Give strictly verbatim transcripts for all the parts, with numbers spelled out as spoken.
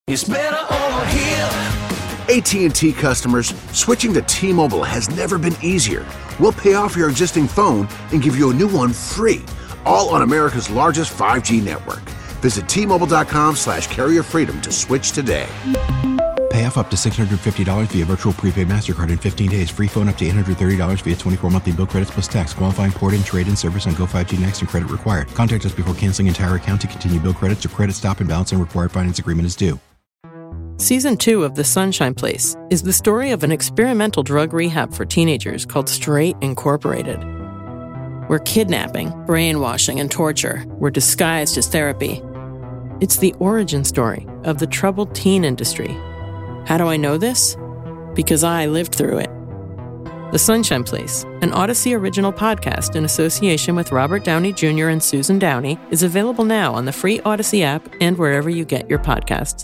It's better over here. A T and T customers, switching to T-Mobile has never been easier. We'll pay off your existing phone and give you a new one free, all on America's largest five G network. Visit T-Mobile.com slash carrier freedom to switch today. Pay off up to six hundred fifty dollars via virtual prepaid MasterCard in fifteen days. Free phone up to eight hundred thirty dollars via twenty-four monthly bill credits plus tax. Qualifying port-in, trade-in service on Go five G Next and credit required. Contact us before canceling entire account to continue bill credits or credit stop and balance and required finance agreement is due. Season two of The Sunshine Place is the story of an experimental drug rehab for teenagers called Straight Incorporated, where kidnapping, brainwashing, and torture were disguised as therapy. It's the origin story of the troubled teen industry. How do I know this? Because I lived through it. The Sunshine Place, an Odyssey original podcast in association with Robert Downey Junior and Susan Downey, is available now on the free Odyssey app and wherever you get your podcasts.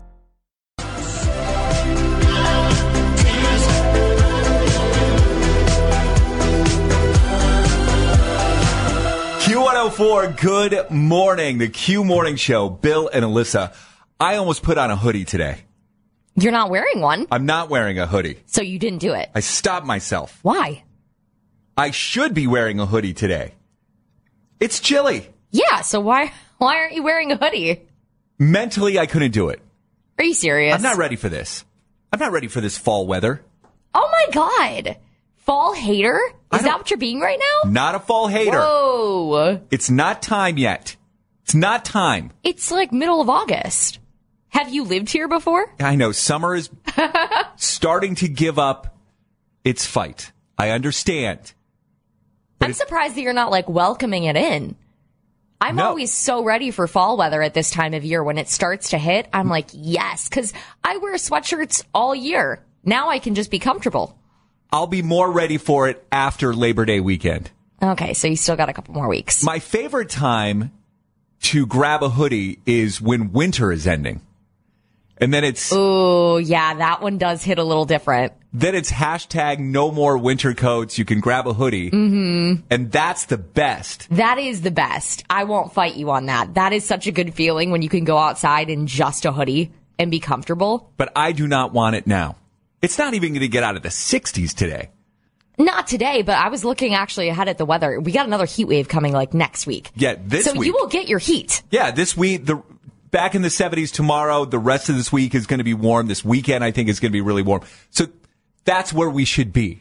Q one oh four, good morning. The Q Morning Show, Bill and Alyssa. I almost put on a hoodie today. You're not wearing one. I'm not wearing a hoodie. So you didn't do it. I stopped myself. Why? I should be wearing a hoodie today. It's chilly. Yeah, so why why aren't you wearing a hoodie? Mentally, I couldn't do it. Are you serious? I'm not ready for this. I'm not ready for this fall weather. Oh my God. Fall hater? Is that what you're being right now? Not a fall hater. Whoa. It's not time yet. It's not time. It's like middle of August. Have you lived here before? I know. Summer is starting to give up its fight. I understand. I'm surprised that you're not like welcoming it in. I'm No. always so ready for fall weather at this time of year. When it starts to hit, I'm like, yes, because I wear sweatshirts all year. Now I can just be comfortable. I'll be more ready for it after Labor Day weekend. Okay, so you still got a couple more weeks. My favorite time to grab a hoodie is when winter is ending. And then it's Oh, yeah, that one does hit a little different. then it's hashtag no more winter coats. You can grab a hoodie. Mm-hmm. And that's the best. That is the best. I won't fight you on that. That is such a good feeling when you can go outside in just a hoodie and be comfortable. But I do not want it now. It's not even going to get out of the sixties today. Not today, but I was looking actually ahead at the weather. We got another heat wave coming like next week. Yeah, this so week. So you will get your heat. Yeah, this week, the back in the seventies tomorrow. The rest of this week is going to be warm. This weekend, I think, is going to be really warm. So that's where we should be.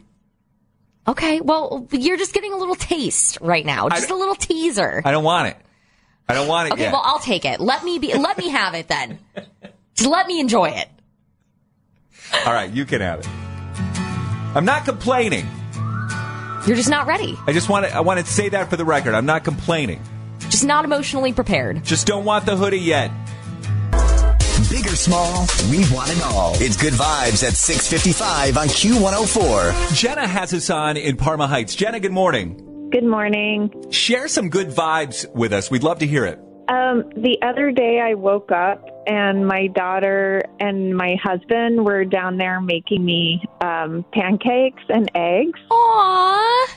Okay, well, you're just getting a little taste right now. Just a little teaser. I don't want it. I don't want it okay, yet. well, I'll take it. Let me be. Let me have it then. Just let me enjoy it. All right, you can have it. I'm not complaining. You're just not ready. I just want to, I want to say that for the record. I'm not complaining. Just not emotionally prepared. Just don't want the hoodie yet. Big or small, we want it all. It's Good Vibes at six fifty-five on Q one oh four. Jenna has us on in Parma Heights. Jenna, good morning. Good morning. Share some good vibes with us. We'd love to hear it. Um, the other day I woke up and my daughter and my husband were down there making me um, pancakes and eggs. Aww.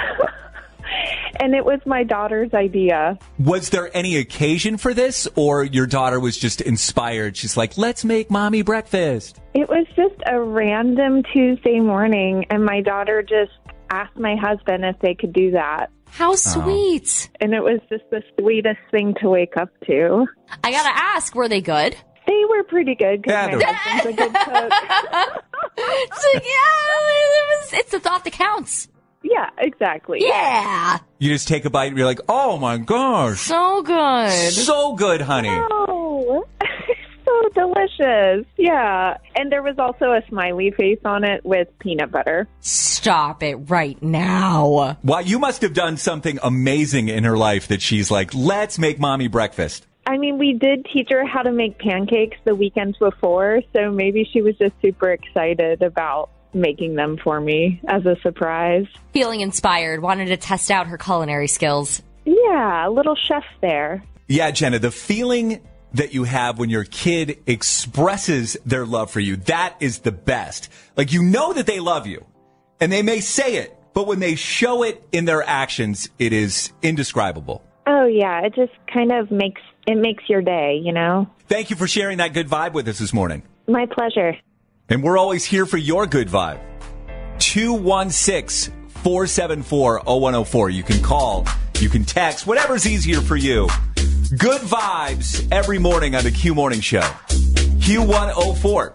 And it was my daughter's idea. Was there any occasion for this, or your daughter was just inspired? She's like, let's make mommy breakfast. It was just a random Tuesday morning, and my daughter just asked my husband if they could do that. How sweet. Oh. And it was just the sweetest thing to wake up to. I gotta ask, were they good? They were pretty good because Yeah, my they're- husband's a good cook. It's like, yeah, it was, it's the thought that counts. Yeah, exactly. Yeah. You just take a bite and you're like, oh my gosh. So good. So good, honey. Oh, so delicious. Yeah. And there was also a smiley face on it with peanut butter. Stop it right now. Well, you must have done something amazing in her life that she's like, let's make mommy breakfast. I mean, we did teach her how to make pancakes the weekends before, so maybe she was just super excited about making them for me as a surprise. Feeling inspired, wanted to test out her culinary skills. Yeah, a little chef there. Yeah, Jenna, the feeling that you have when your kid expresses their love for you, that is the best. Like, you know that they love you, and they may say it, but when they show it in their actions, it is indescribable. Oh, yeah, it just kind of makes, it makes your day, you know? Thank you for sharing that good vibe with us this morning. My pleasure. And we're always here for your good vibe. two one six, four seven four, zero one zero four. You can call, you can text, whatever's easier for you. Good vibes every morning on the Q Morning Show. Q one oh four.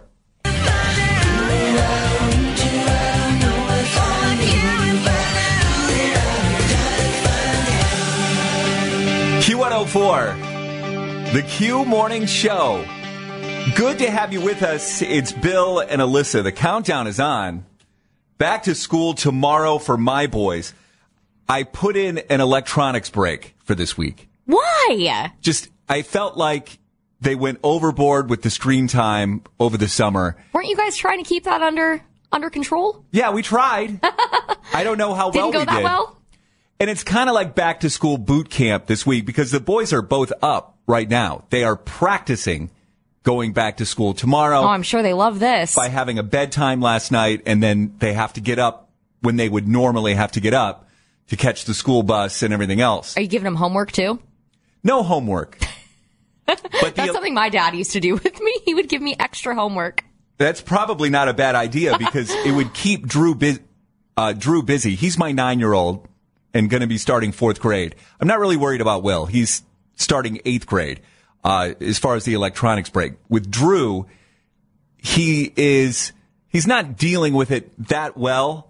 Q one oh four, the Q Morning Show. Good to have you with us. It's Bill and Alyssa. The countdown is on. Back to school tomorrow for my boys. I put in an electronics break for this week. Why? Just, I felt like they went overboard with the screen time over the summer. Weren't you guys trying to keep that under under control? Yeah, we tried. I don't know how well Didn't go we that did. well? And it's kind of like back to school boot camp this week because the boys are both up right now. They are practicing going back to school tomorrow. Oh, I'm sure they love this. By having a bedtime last night, and then they have to get up when they would normally have to get up to catch the school bus and everything else. Are you giving them homework too? No homework. But That's the, something my dad used to do with me. He would give me extra homework. That's probably not a bad idea because it would keep Drew, bu- uh, Drew busy. He's my nine-year-old and going to be starting fourth grade. I'm not really worried about Will. He's starting eighth grade uh, as far as the electronics break. With Drew, he is he's not dealing with it that well.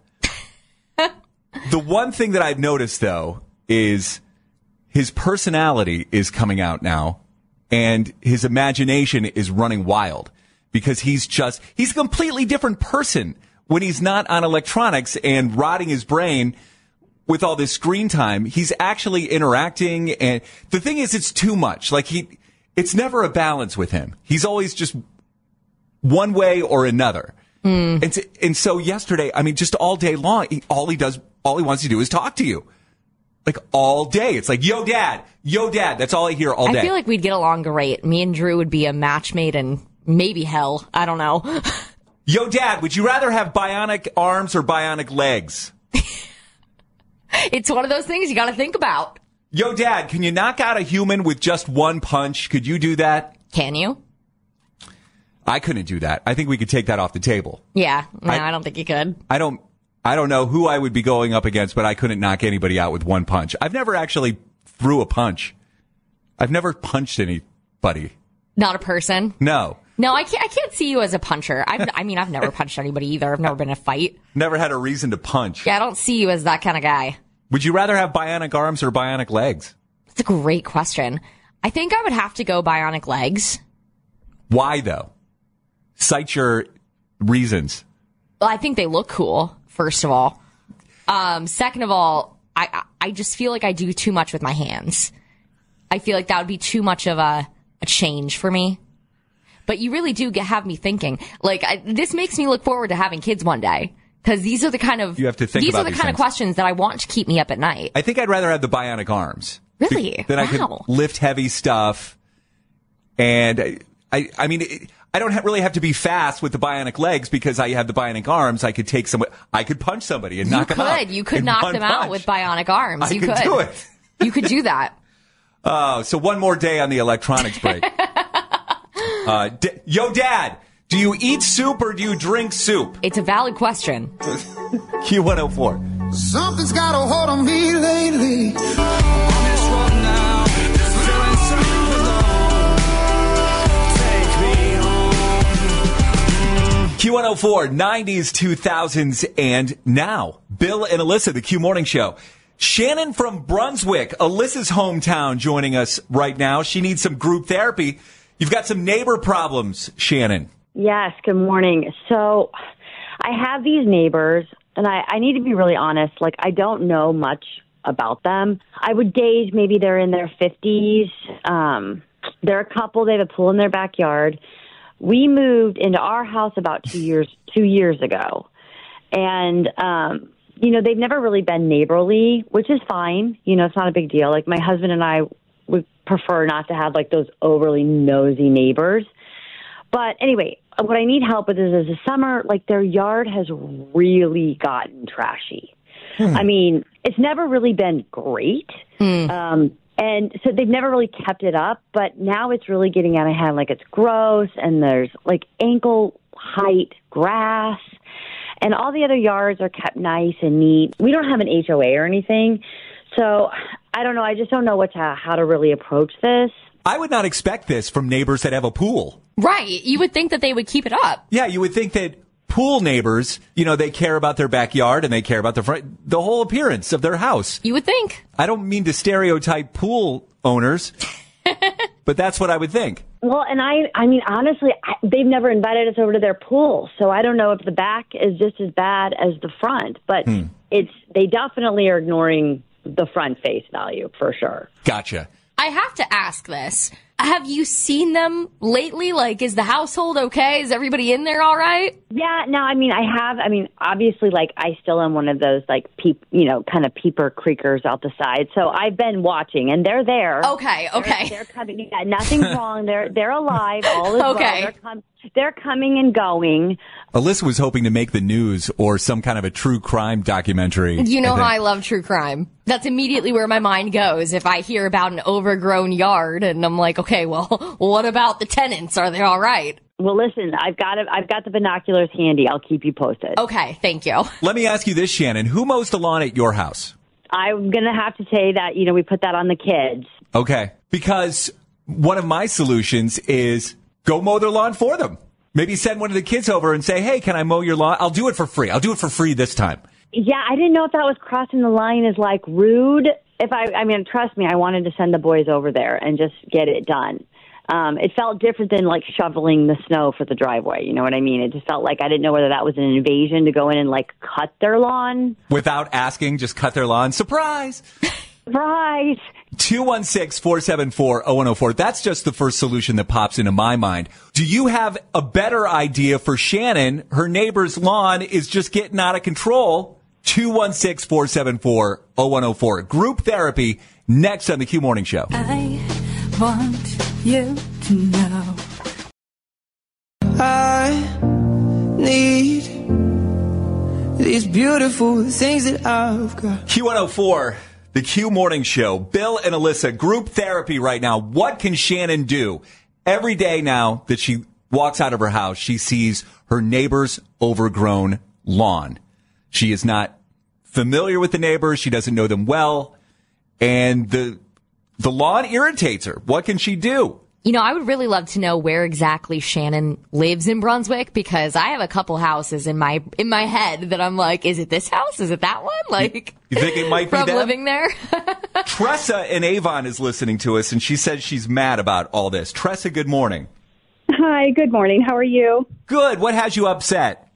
The one thing that I've noticed, though, is his personality is coming out now, and his imagination is running wild because he's just he's a completely different person when he's not on electronics and rotting his brain with all this screen time. He's actually interacting, and the thing is, it's too much. Like he, it's never a balance with him. He's always just one way or another. Mm. And to, and so yesterday, I mean, just all day long, he, all he does, all he wants to do is talk to you, like all day. It's like, yo, dad, yo, dad. That's all I hear all day. I feel like we'd get along great. Me and Drew would be a match made in maybe hell. I don't know. Yo, dad, would you rather have bionic arms or bionic legs? It's one of those things you got to think about. Yo, Dad, can you knock out a human with just one punch? Could you do that? Can you? I couldn't do that. I think we could take that off the table. Yeah, no, I, I, I don't think you could. I don't. I don't know who I would be going up against, but I couldn't knock anybody out with one punch. I've never actually threw a punch. I've never punched anybody. Not a person? No. No, I can't. I can't see you as a puncher. I've, I mean, I've never punched anybody either. I've never been in a fight. Never had a reason to punch. Yeah, I don't see you as that kind of guy. Would you rather have bionic arms or bionic legs? That's a great question. I think I would have to go bionic legs. Why, though? Cite your reasons. Well, I think they look cool, first of all. Um, second of all, I, I just feel like I do too much with my hands. I feel like that would be too much of a, a change for me. But you really do get, have me thinking. Like, I, this makes me look forward to having kids one day. Because these are the kind of you have to think these about are the these kind things. of questions that I want to keep me up at night. I think I'd rather have the bionic arms. Really? Then I Wow. could lift heavy stuff. And I, I, I mean, it, I don't ha- really have to be fast with the bionic legs because I have the bionic arms. I could take somebody, I could punch somebody and You knock could. them out. You could in knock one them punch. out with bionic arms. I you could could do it. You could do that. Oh, so one more day on the electronics break. uh, d- Yo, Dad, do you eat soup or do you drink soup? It's a valid question. Q one oh four. Something's got a hold on me lately. On this road now, feeling so alone. Take me home. Q one oh four, nineties, two thousands, and now. Bill and Alyssa, the Q Morning Show. Shannon from Brunswick, Alyssa's hometown, joining us right now. She needs some group therapy. You've got some neighbor problems, Shannon. Yes, good morning. So I have these neighbors, and I, I need to be really honest. Like, I don't know much about them. I would gauge maybe they're in their fifties. Um, they're a couple. They have a pool in their backyard. We moved into our house about two years two years ago. And, um, you know, they've never really been neighborly, which is fine. You know, it's not a big deal. Like, my husband and I would prefer not to have, like, those overly nosy neighbors. But anyway, what I need help with is, is the summer, like, their yard has really gotten trashy. Hmm. I mean, it's never really been great. Hmm. Um, And so they've never really kept it up, but now it's really getting out of hand. Like, it's gross, and there's like ankle height grass, and all the other yards are kept nice and neat. We don't have an H O A or anything, so I don't know. I just don't know what to, how to really approach this. I would not expect this from neighbors that have a pool. Right. You would think that they would keep it up. Yeah, you would think that pool neighbors, you know, they care about their backyard and they care about the front, the whole appearance of their house. You would think. I don't mean to stereotype pool owners, but that's what I would think. Well, and I, I mean, honestly, I, they've never invited us over to their pool, so I don't know if the back is just as bad as the front, but hmm. it's, they definitely are ignoring the front face value for sure. Gotcha. I have to ask this. Have you seen them lately? Like, is the household okay? Is everybody in there all right? Yeah, no, I mean, I have. I mean, obviously, like, I still am one of those, like, peep, you know, kind of peeper creakers out the side. So I've been watching, and they're there. Okay, okay. They're, they're coming. Yeah, nothing's wrong. They're they're alive. All is okay. well. They're, com- they're coming and going. Alyssa was hoping to make the news or some kind of a true crime documentary. You know I how I love true crime. That's immediately where my mind goes if I hear about an overgrown yard, and I'm like, okay, well, what about the tenants? Are they all right? Well, listen, I've got it. I've got the binoculars handy. I'll keep you posted. Okay, thank you. Let me ask you this, Shannon. Who mows the lawn at your house? I'm going to have to say that, you know, we put that on the kids. Okay. Because one of my solutions is go mow their lawn for them. Maybe send one of the kids over and say, hey, can I mow your lawn? I'll do it for free. I'll do it for free this time. Yeah, I didn't know if that was crossing the line as, like, rude. If I, I mean, trust me, I wanted to send the boys over there and just get it done. Um, it felt different than, like, shoveling the snow for the driveway. You know what I mean? It just felt like I didn't know whether that was an invasion to go in and, like, cut their lawn. Without asking, just cut their lawn. Surprise! Surprise! two one six, four seven four, zero one zero four. That's just the first solution that pops into my mind. Do you have a better idea for Shannon? Her neighbor's lawn is just getting out of control. two one six, four seven four, zero one zero four. Group therapy next on the Q Morning Show. I want you to know I need these beautiful things that I've got. Q one oh four, the Q Morning Show. Bill and Alyssa, group therapy right now. What can Shannon do? Every day now that she walks out of her house, she sees her neighbor's overgrown lawn. She is not familiar with the neighbors. She doesn't know them well. And the the lawn irritates her. What can she do? You know, I would really love to know where exactly Shannon lives in Brunswick, because I have a couple houses in my in my head that I'm like, is it this house? Is it that one? Like, you think it might be from them? living there? Tressa in Avon is listening to us, and she says she's mad about all this. Tressa, good morning. Hi, good morning. How are you? Good. What has you upset?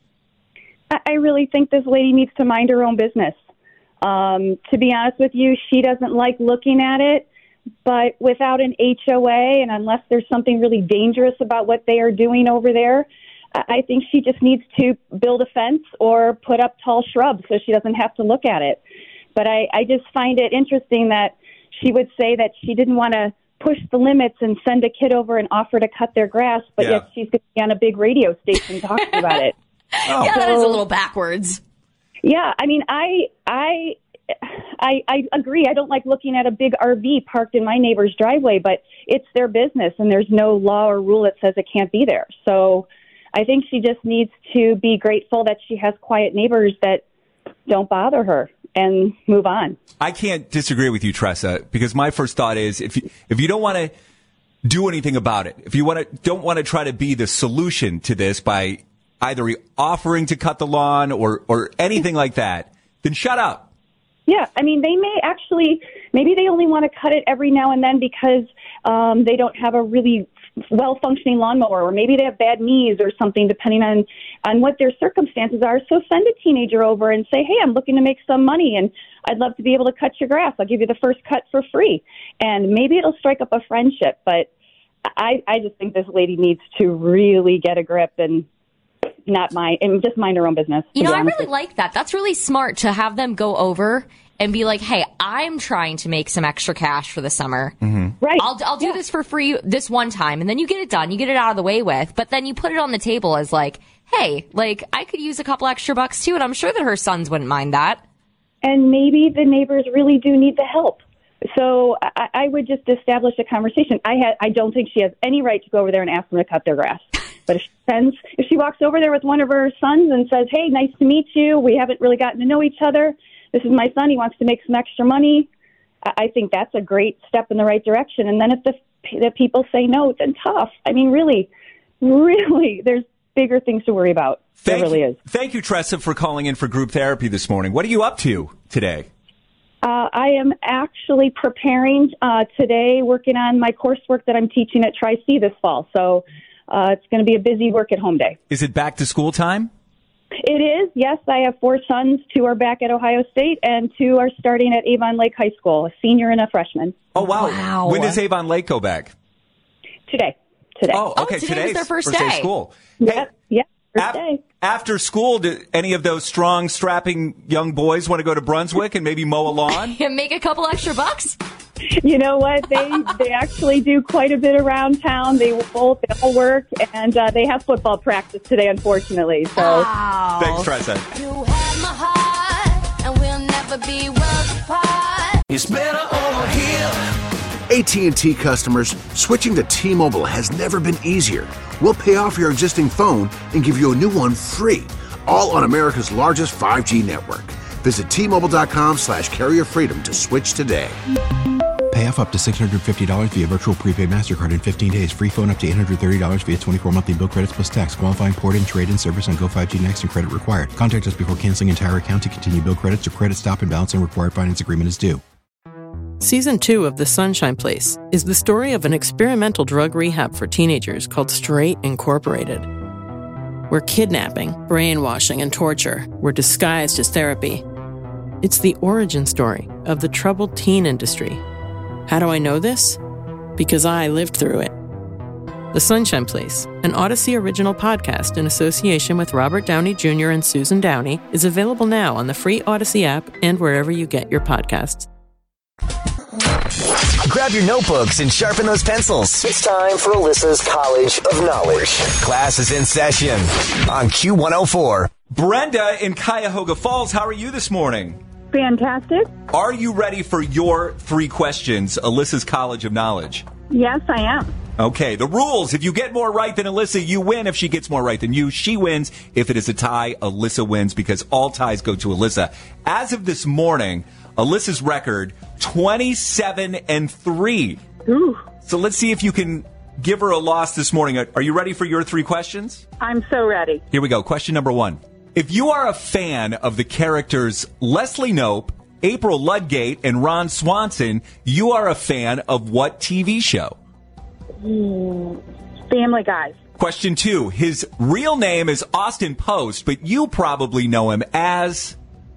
I really think this lady needs to mind her own business. Um, to be honest with you, she doesn't like looking at it. But without an H O A, and unless there's something really dangerous about what they are doing over there, I think she just needs to build a fence or put up tall shrubs so she doesn't have to look at it. But I, I just find it interesting that she would say that she didn't want to push the limits and send a kid over and offer to cut their grass, but yeah. yet she's going to be on a big radio station talking about it. Oh. Yeah, that is a little backwards. Yeah, I mean, I, I, I, I agree. I don't like looking at a big R V parked in my neighbor's driveway, but it's their business, and there's no law or rule that says it can't be there. So I think she just needs to be grateful that she has quiet neighbors that don't bother her and move on. I can't disagree with you, Tressa, because my first thought is if you, if you don't want to do anything about it, if you want to don't want to try to be the solution to this by either offering to cut the lawn or, or anything like that, then shut up. Yeah, I mean, they may actually, maybe they only want to cut it every now and then because um, they don't have a really well-functioning lawnmower, or maybe they have bad knees or something, depending on, on what their circumstances are. So send a teenager over and say, hey, I'm looking to make some money, and I'd love to be able to cut your grass. I'll give you the first cut for free. And maybe it'll strike up a friendship. But I, I just think this lady needs to really get a grip and not mind, and just mind her own business. You know, I really like that. That's really smart to have them go over and be like, hey, I'm trying to make some extra cash for the summer. Mm-hmm. Right. I'll, I'll do yeah. this for free this one time. And then you get it done. You get it out of the way with. But then you put it on the table as like, hey, like, I could use a couple extra bucks too. And I'm sure that her sons wouldn't mind that. And maybe the neighbors really do need the help. So I, I would just establish a conversation. I had, I don't think she has any right to go over there and ask them to cut their grass. But if she sends, if she walks over there with one of her sons and says, "Hey, nice to meet you. We haven't really gotten to know each other. This is my son. He wants to make some extra money." I think that's a great step in the right direction. And then if the, the people say no, then tough. I mean, really, really, there's bigger things to worry about. Thank there really you, is. Thank you, Tressa, for calling in for group therapy this morning. What are you up to today? Uh, I am actually preparing uh, today, working on my coursework that I'm teaching at Tri-C this fall. So uh, it's going to be a busy work at home day. Is it back to school time? It is, yes. I have four sons. Two are back at Ohio State, and two are starting at Avon Lake High School, a senior and a freshman. Oh, wow. Wow. When does Avon Lake go back? Today. Today. Oh, okay. Oh, today was Today's their first day of day. school. Yep, Hey, yep, first ap- day. After school, do any of those strong, strapping young boys want to go to Brunswick and maybe mow a lawn? Make a couple extra bucks? You know what? They they actually do quite a bit around town. They both they all work, and uh, they have football practice today, unfortunately. So Wow. Thanks, Tressa. You had my heart, and we'll never be worlds apart. It's better over here. A T and T customers, switching to T-Mobile has never been easier. We'll pay off your existing phone and give you a new one free, all on America's largest five G network. Visit T-Mobile.com slash carrier freedom to switch today. Pay off up to six hundred fifty dollars via virtual prepaid MasterCard in fifteen days. Free phone up to eight hundred thirty dollars via twenty-four monthly bill credits plus tax. Qualifying port-in, trade-in service on Go five G Next and credit required. Contact us before canceling entire account to continue bill credits or credit stop and balance and required finance agreement is due. Season two of The Sunshine Place is the story of an experimental drug rehab for teenagers called Straight Incorporated, where kidnapping, brainwashing, and torture were disguised as therapy. It's the origin story of the troubled teen industry. How do I know this? Because I lived through it. The Sunshine Place, an Odyssey original podcast in association with Robert Downey Junior and Susan Downey, is available now on the free Odyssey app and wherever you get your podcasts. Grab your notebooks and sharpen those pencils. It's time for Alyssa's College of Knowledge. Class is in session on Q one oh four. Brenda in Cuyahoga Falls, how are you this morning? fantastic. Are you ready for your three questions, Alyssa's College of Knowledge? Yes, I am. Okay, the rules. If you get more right than Alyssa, you win. If she gets more right than you, she wins. If it is a tie, Alyssa wins because all ties go to Alyssa. As of this morning, Alyssa's record, twenty-seven and three. Ooh. So let's see if you can give her a loss this morning. Are you ready for your three questions? I'm so ready. Here we go. Question number one. If you are a fan of the characters Leslie Knope, April Ludgate, and Ron Swanson, you are a fan of what T V show? Mm, Family Guy. Question two. His real name is Austin Post, but you probably know him as...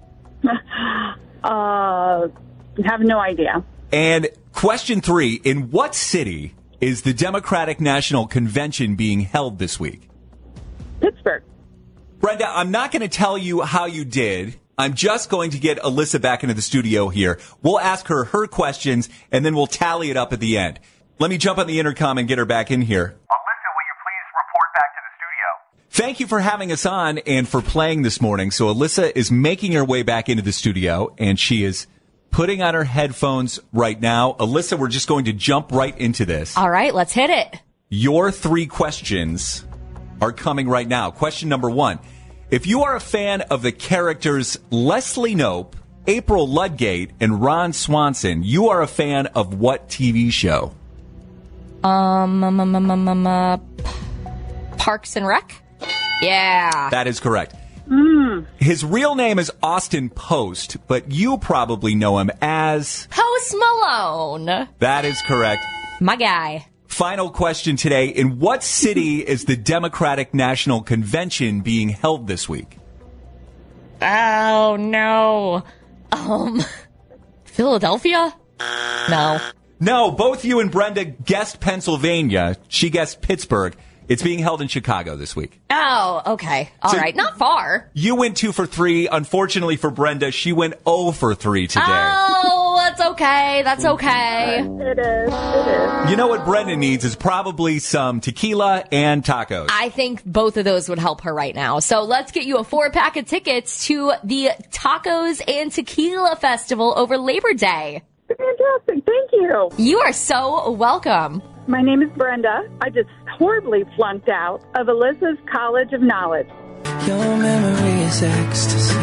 uh, have no idea. And question three. In what city is the Democratic National Convention being held this week? Pittsburgh. Brenda, I'm not going to tell you how you did. I'm just going to get Alyssa back into the studio here. We'll ask her her questions, and then we'll tally it up at the end. Let me jump on the intercom and get her back in here. Alyssa, will you please report back to the studio? Thank you for having us on and for playing this morning. So Alyssa is making her way back into the studio, and she is putting on her headphones right now. Alyssa, we're just going to jump right into this. All right, let's hit it. Your three questions are coming right now. Question number one. If you are a fan of the characters Leslie Knope, April Ludgate, and Ron Swanson, you are a fan of what T V show? Um, um, um, um, um, um uh, Parks and Rec? Yeah. That is correct. Mm. His real name is Austin Post, but you probably know him as... Post Malone. That is correct. My guy. Final question today. In what city is the Democratic National Convention being held this week? Oh, no. Um, Philadelphia? No. No, both you and Brenda guessed Pennsylvania. She guessed Pittsburgh. It's being held in Chicago this week. Oh, okay. All So- right. Not far. You went two for three. Unfortunately for Brenda, she went oh for three today. Oh, that's okay. That's okay. It is. It is. You know what Brenda needs is probably some tequila and tacos. I think both of those would help her right now. So let's get you a four pack of tickets to the Tacos and Tequila Festival over Labor Day. Fantastic. Thank you. You are so welcome. My name is Brenda. I just horribly flunked out of Alyssa's College of Knowledge. Your memory is ecstasy.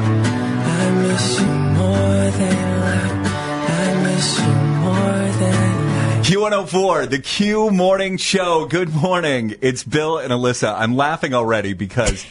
I miss you more than life. I miss you more than life. Q one oh four, the Q Morning Show. Good morning. It's Bill and Alyssa. I'm laughing already because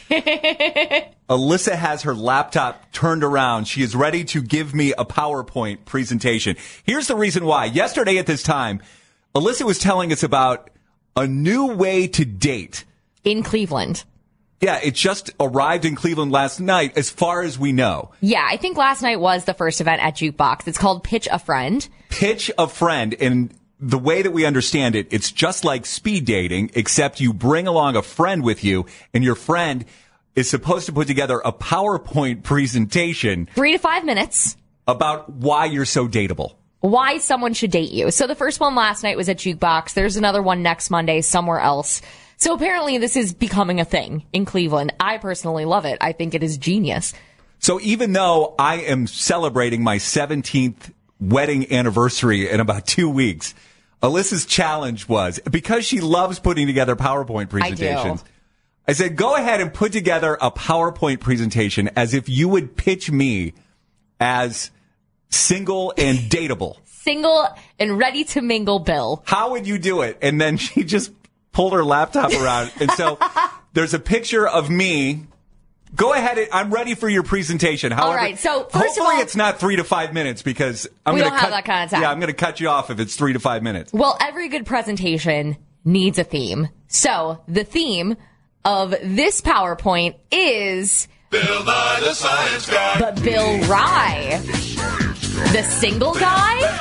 Alyssa has her laptop turned around. She is ready to give me a PowerPoint presentation. Here's the reason why. Yesterday at this time, Alyssa was telling us about a new way to date. In Cleveland. Yeah, it just arrived in Cleveland last night, as far as we know. Yeah, I think last night was the first event at Jukebox. It's called Pitch a Friend. Pitch a Friend. And the way that we understand it, it's just like speed dating, except you bring along a friend with you, and your friend is supposed to put together a PowerPoint presentation. Three to five minutes. About why you're so dateable. Why someone should date you. So the first one last night was at Jukebox. There's another one next Monday somewhere else. So apparently this is becoming a thing in Cleveland. I personally love it. I think it is genius. So even though I am celebrating my seventeenth wedding anniversary in about two weeks, Alyssa's challenge was, because she loves putting together PowerPoint presentations, I, I said, go ahead and put together a PowerPoint presentation as if you would pitch me as single and dateable. Single and ready to mingle Bill. How would you do it? And then she just pulled her laptop around. And so there's a picture of me. Go ahead. And, I'm ready for your presentation. However, all right. So first hopefully of all, it's not three to five minutes because I'm we going don't to have cut, that kind of time. Yeah, I'm going to cut you off if it's three to five minutes. Well, every good presentation needs a theme. So the theme of this PowerPoint is Bill Nye, the Science Guy. But Bill Rye, the single guy?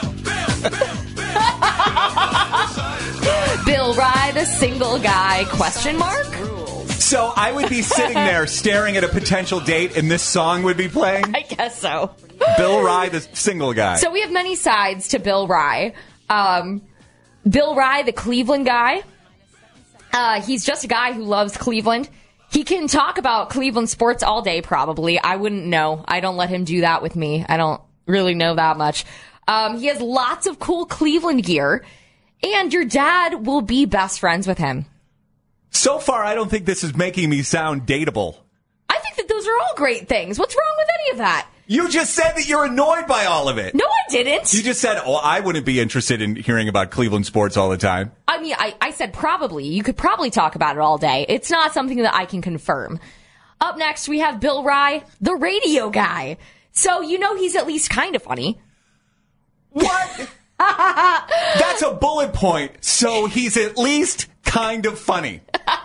Bill Rye, the single guy, question mark? So I would be sitting there staring at a potential date and this song would be playing? I guess so. Bill Rye, the single guy. So we have many sides to Bill Rye. Um, Bill Rye, the Cleveland guy. Uh, he's just a guy who loves Cleveland. He can talk about Cleveland sports all day, probably. I wouldn't know. I don't let him do that with me. I don't really know that much. Um, he has lots of cool Cleveland gear. And your dad will be best friends with him. So far, I don't think this is making me sound dateable. I think that those are all great things. What's wrong with any of that? You just said that you're annoyed by all of it. No, I didn't. You just said, oh, I wouldn't be interested in hearing about Cleveland sports all the time. I mean, I, I said probably. You could probably talk about it all day. It's not something that I can confirm. Up next, we have Bill Rye, the radio guy. So you know he's at least kind of funny. What? That's a bullet point. So he's at least kind of funny.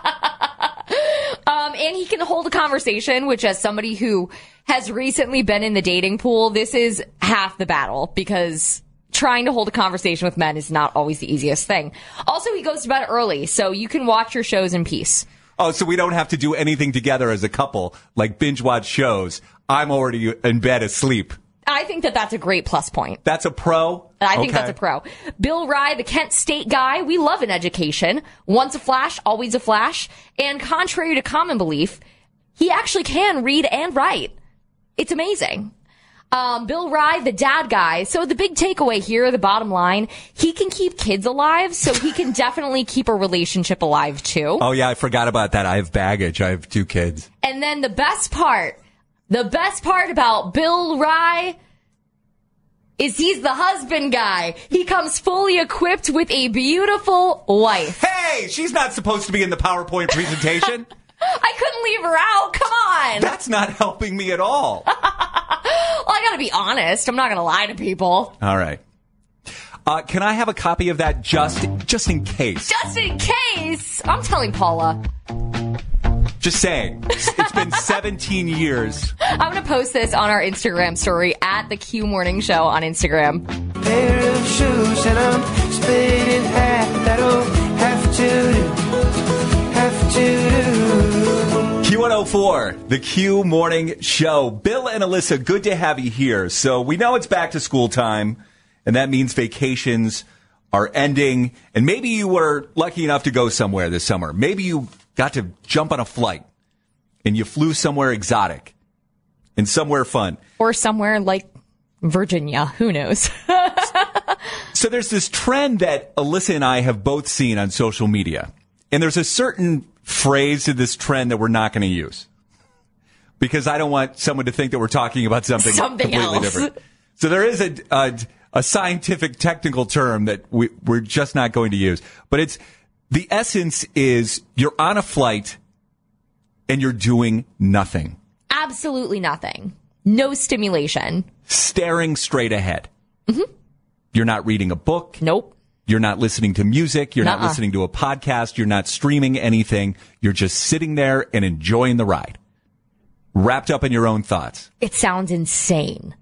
um, and he can hold a conversation, which as somebody who has recently been in the dating pool, this is half the battle because trying to hold a conversation with men is not always the easiest thing. Also, he goes to bed early, so you can watch your shows in peace. Oh, so we don't have to do anything together as a couple, like binge watch shows. I'm already in bed asleep. I think that that's a great plus point. That's a pro? I think okay. that's a pro. Bill Rye, the Kent State guy, we love an education. Once a flash, always a flash. And contrary to common belief, he actually can read and write. It's amazing. Um, Bill Rye, the dad guy. So the big takeaway here, the bottom line, he can keep kids alive, so he can definitely keep a relationship alive too. Oh yeah, I forgot about that. I have baggage. I have two kids. And then the best part, the best part about Bill Rye is he's the husband guy. He comes fully equipped with a beautiful wife. Hey, she's not supposed to be in the PowerPoint presentation. I couldn't leave her out. Come on. That's not helping me at all. Well, I gotta be honest. I'm not gonna lie to people. All right. Uh, can I have a copy of that just, just in case? Just in case. I'm telling Paula. Just saying. It's been seventeen years. I'm going to post this on our Instagram story at the Q Morning Show on Instagram. Pair of shoes and I'm split in half. That'll have to do. Have to do. Q one oh four, the Q Morning Show. Bill and Alyssa, good to have you here. So we know it's back to school time, and that means vacations are ending. And maybe you were lucky enough to go somewhere this summer. Maybe you got to jump on a flight and you flew somewhere exotic and somewhere fun. Or somewhere like Virginia. Who knows? So there's this trend that Alyssa and I have both seen on social media. And there's a certain phrase to this trend that we're not going to use. Because I don't want someone to think that we're talking about something, something completely else. different. So there is a, a, a scientific technical term that we, we're just not going to use. But it's, the essence is you're on a flight and you're doing nothing. Absolutely nothing. No stimulation. Staring straight ahead. Mm-hmm. You're not reading a book. Nope. You're not listening to music. You're Nuh-uh. not listening to a podcast. You're not streaming anything. You're just sitting there and enjoying the ride. Wrapped up in your own thoughts. It sounds insane.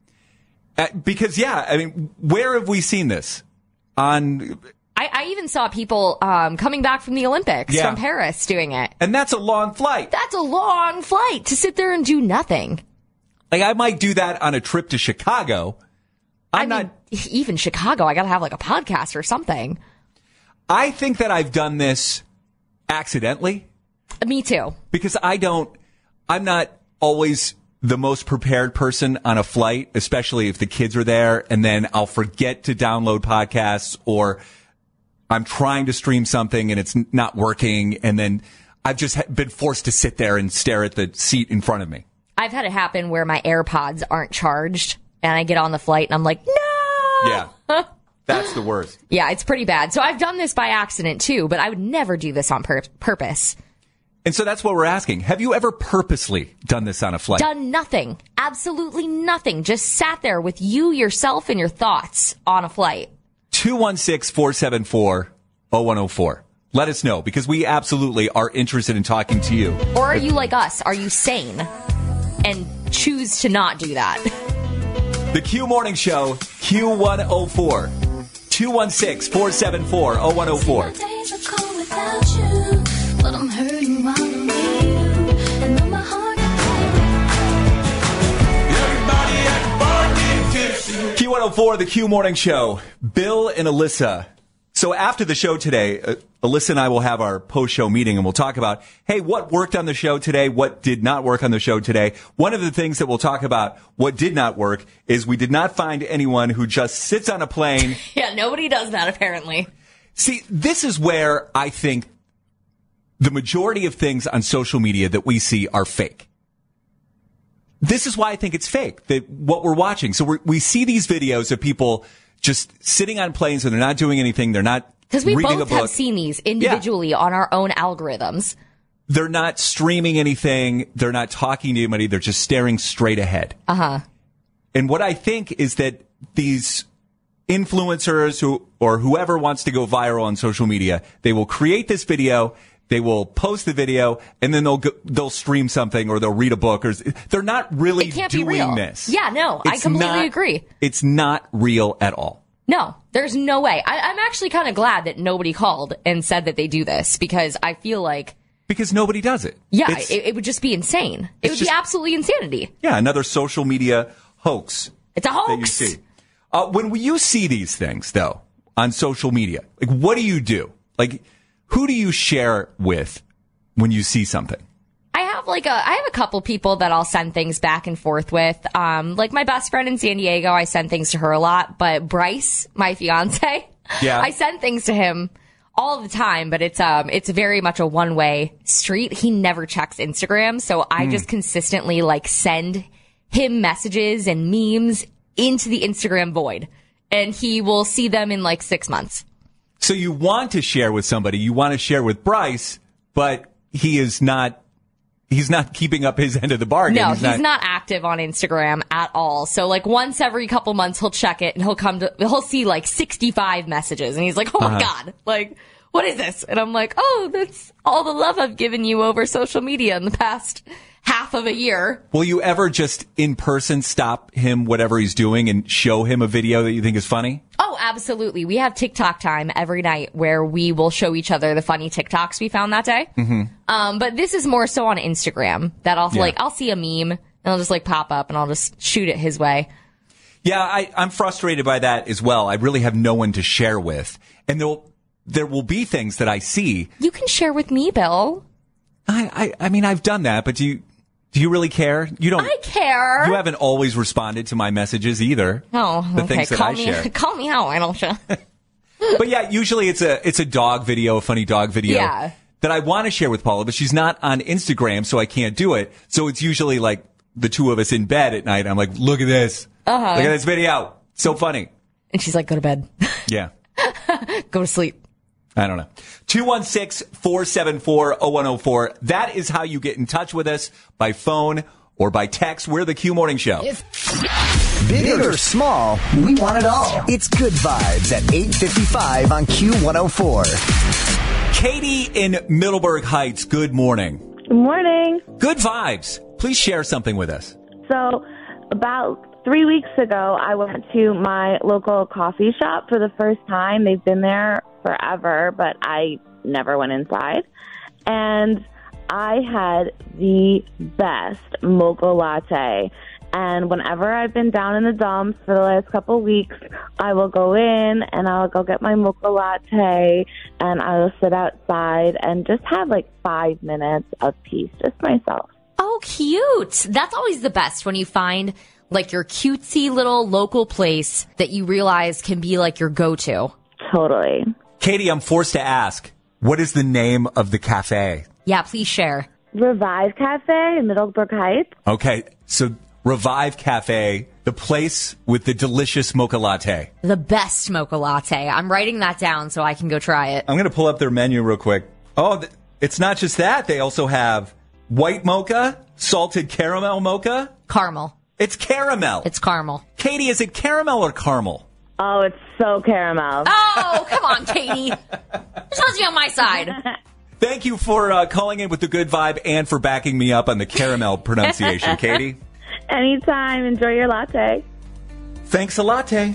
Uh, because, yeah, I mean, where have we seen this? On... I, I even saw people um, coming back from the Olympics Yeah. from Paris doing it. And that's a long flight. That's a long flight to sit there and do nothing. Like, I might do that on a trip to Chicago. I'm I not. mean, even Chicago, I got to have like a podcast or something. I think that I've done this accidentally. Me too. Because I don't, I'm not always the most prepared person on a flight, especially if the kids are there, and then I'll forget to download podcasts, or I'm trying to stream something and it's not working, and then I've just ha- been forced to sit there and stare at the seat in front of me. I've had it happen where my AirPods aren't charged and I get on the flight and I'm like, no! Yeah. That's the worst. Yeah, it's pretty bad. So I've done this by accident too, but I would never do this on pur- purpose. And so that's what we're asking. Have you ever purposely done this on a flight? Done nothing. Absolutely nothing. Just sat there with you, yourself, and your thoughts on a flight. two one six, four seven four, zero one zero four. Let us know, because we absolutely are interested in talking to you. Or are you like us? Are you sane and choose to not do that? The Q Morning Show, Q one oh four. two one six, four seven four, zero one zero four. But I'm hurting while I'm with you, and then my heart. Q one oh four, the Q Morning Show. Bill and Alyssa. So after the show today, uh, Alyssa and I will have our post-show meeting, and we'll talk about, hey, what worked on the show today, what did not work on the show today. One of the things that we'll talk about, what did not work, is we did not find anyone who just sits on a plane. Yeah, nobody does that apparently. See, this is where I think the majority of things on social media that we see are fake. This is why I think it's fake, that what we're watching. So we're, we see these videos of people just sitting on planes and they're not doing anything. They're not Because we reading a both book. have seen these individually yeah. on our own algorithms. They're not streaming anything. They're not talking to anybody. They're just staring straight ahead. Uh-huh. And what I think is that these influencers who or whoever wants to go viral on social media, they will create this video, they will post the video, and then they'll go, they'll stream something or they'll read a book. Or they're not really it can't doing be real. this. Yeah, no, It's I completely not, agree. It's not real at all. No, there's no way. I, I'm actually kind of glad that nobody called and said that they do this, because I feel like because nobody does it. Yeah, It's- it, it would just be insane. It It's would just- be absolutely insanity. Yeah, another social media hoax. It's a hoax. That you see. Uh, when you see these things, though, on social media, like, what do you do? Like, who do you share with when you see something? I have like a, I have a couple people that I'll send things back and forth with. Um, like my best friend in San Diego, I send things to her a lot. But Bryce, my fiance, Yeah. I send things to him all the time. But it's um, it's very much a one way street. He never checks Instagram, so I Hmm. just consistently like send him messages and memes into the Instagram void, and he will see them in like six months. So you want to share with somebody, you want to share with Bryce, but he is not, he's not keeping up his end of the bargain. No, he's, not, active on Instagram at all. So like once every couple months he'll check it and he'll come to, he'll see like sixty-five messages and he's like, oh my Uh-huh. God, like, what is this? And I'm like, oh, that's all the love I've given you over social media in the past half of a year. Will you ever just in person stop him, whatever he's doing, and show him a video that you think is funny? Oh, absolutely. We have TikTok time every night where we will show each other the funny TikToks we found that day. Mm-hmm. Um, but this is more so on Instagram that I'll Yeah. like, I'll see a meme and I'll just like pop up and I'll just shoot it his way. Yeah, I, I'm frustrated by that as well. I really have no one to share with. And there'll, there will be things that I see. You can share with me, Bill. I, I, I mean, I've done that, but do you, Do you really care? You don't. I care. You haven't always responded to my messages either. Oh, the okay. things that call I me, share. Call me out, why don't you? But yeah, usually it's a it's a dog video, a funny dog video Yeah. that I want to share with Paula, but she's not on Instagram, so I can't do it. So it's usually like the two of us in bed at night. I'm like, look at this. Uh-huh. Look at this video. So funny. And she's like, go to bed. Yeah. Go to sleep. I don't know. two one six, four seven four, zero one zero four. That is how you get in touch with us by phone or by text. We're the Q Morning Show. Big or small, we want it all. It's Good Vibes at eight fifty-five on Q one oh four. Katie in Middleburg Heights, good morning. Good morning. Good vibes. Please share something with us. So, about three weeks ago, I went to my local coffee shop for the first time. They've been there forever, but I never went inside. And I had the best mocha latte. And whenever I've been down in the dumps for the last couple of weeks, I will go in and I'll go get my mocha latte and I will sit outside and just have like five minutes of peace, just myself. Oh, cute. That's always the best when you find like your cutesy little local place that you realize can be like your go-to. Totally. Katie, I'm forced to ask, what is the name of the cafe? Yeah, please share. Revive Cafe in Middleburg Heights. Okay, so Revive Cafe, the place with the delicious mocha latte. The best mocha latte. I'm writing that down so I can go try it. I'm going to pull up their menu real quick. Oh, th- it's not just that. They also have white mocha, salted caramel mocha. Caramel. It's caramel. It's caramel. Katie, is it caramel or caramel? Oh, it's so caramel. Oh, come on, Katie. You're supposed to be on my side. Thank you for uh, calling in with the good vibe and for backing me up on the caramel pronunciation, Katie. Anytime. Enjoy your latte. Thanks a latte.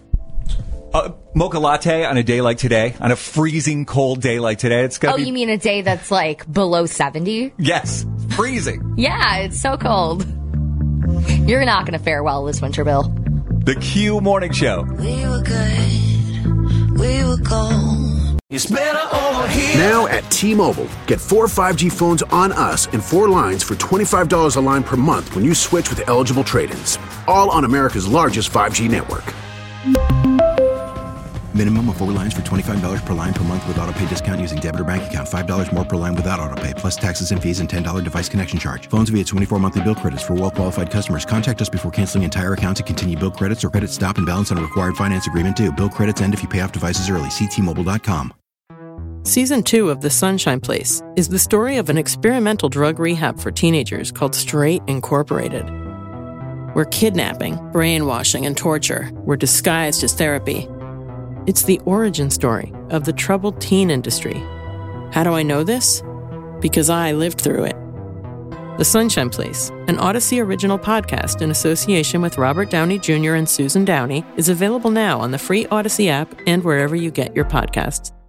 Uh, mocha latte on a day like today, on a freezing cold day like today. It's gonna Oh, be... you mean a day that's like below seventy? Yes, freezing. Yeah, it's so cold. You're not going to fare well this winter, Bill. The Q Morning Show. We were good. We were gold. It's better over here. Now at T-Mobile, get four five G phones on us and four lines for twenty-five dollars a line per month when you switch with eligible trade-ins. All on America's largest five G network. Minimum of four lines for twenty-five dollars per line per month with autopay discount using debit or bank account. five dollars more per line without autopay, plus taxes and fees and ten dollars device connection charge. Phones via twenty-four monthly bill credits for well-qualified customers. Contact us before canceling entire account to continue bill credits or credit stop and balance on a required finance agreement due. Bill credits end if you pay off devices early. See T Mobile dot com. Season two of The Sunshine Place is the story of an experimental drug rehab for teenagers called Straight Incorporated, where kidnapping, brainwashing, and torture were disguised as therapy. It's the origin story of the troubled teen industry. How do I know this? Because I lived through it. The Sunshine Place, an Odyssey original podcast in association with Robert Downey Junior and Susan Downey, is available now on the free Odyssey app and wherever you get your podcasts.